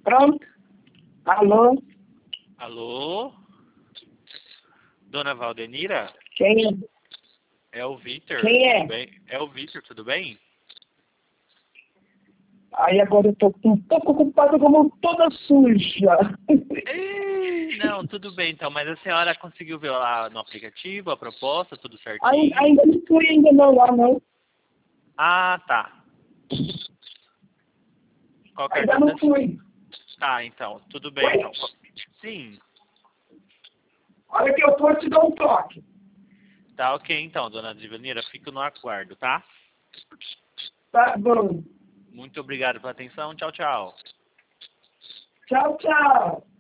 Pronto? Alô? Alô? Dona Valdenira? Quem é? É o Vitor. Quem é? Tudo bem? É o Vitor, tudo bem? Aí agora eu tô um pouco ocupada com a mão toda suja. Ei, não, tudo bem então, mas a senhora conseguiu ver lá no aplicativo a proposta, tudo certinho? Ainda não fui ainda não lá, não. Ah, tá. Qualquer Ainda dúvida? não fui. Tá, então, tudo bem Oi? então. Sim, Olha que eu vou te dar um toque. tá ok então, dona Divanira, fico no aguardo, tá? Tá bom. Muito obrigado pela atenção, tchau, tchau. Tchau, tchau.